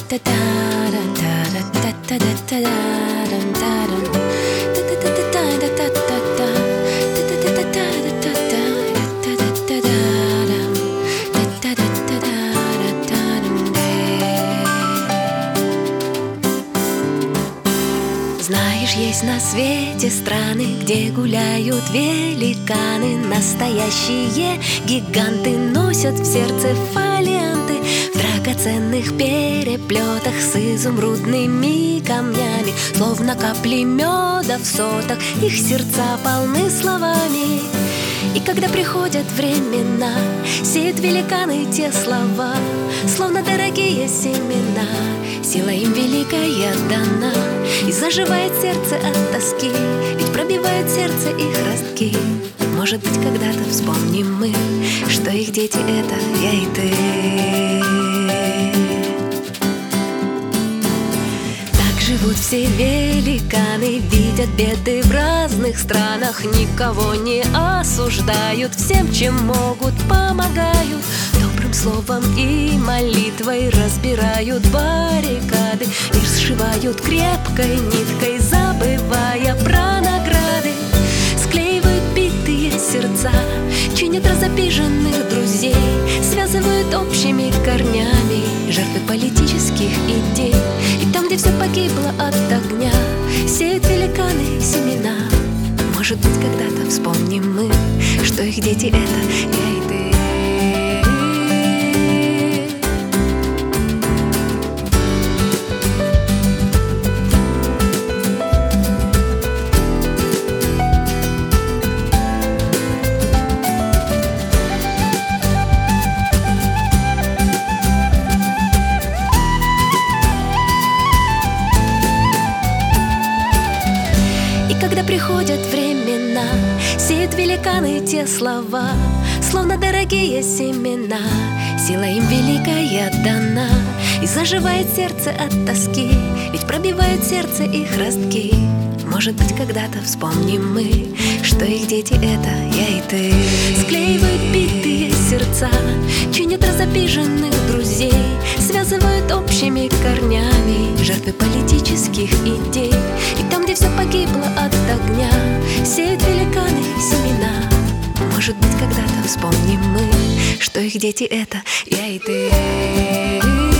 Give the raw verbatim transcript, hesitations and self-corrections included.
Знаешь, есть на свете страны, где гуляют великаны. Настоящие гиганты носят в сердце фолианты, в драгоценных переплетах с изумрудными камнями. Словно капли меда в сотах, их сердца полны словами. И когда приходят времена, сеют великаны те слова, словно дорогие семена. Сила им великая дана, и заживает сердце от тоски, ведь пробивают сердце их ростки. Может быть, когда-то вспомним мы, что их дети — это я и ты. Так живут все великаны, видят беды в разных странах, никого не осуждают, всем, чем могут, помогают. Добрым словом и молитвой разбирают баррикады, мир сшивают крепкой ниткой, забывая про награды. Склеивают битые сердца, чинят разобиженных друзей, связывают общими корнями жертвы политических идей. И там, где все погибло от огня, сеют великаны семена. Может быть, когда-то вспомним мы, что их дети — это я и ты. Когда приходят времена, сеют великаны те слова, словно дорогие семена. Сила им великая дана, и заживает сердце от тоски, ведь пробивают сердце их ростки. Может быть, когда-то вспомним мы, что их дети — это я и ты. Склеивают битые сердца, чинят разобиженных друзей, связывают общими корнями жертвы политических идей. И там, где все погибло от огня, сеют великаны семена. Может быть, когда-то вспомним мы, что их дети — это я и ты.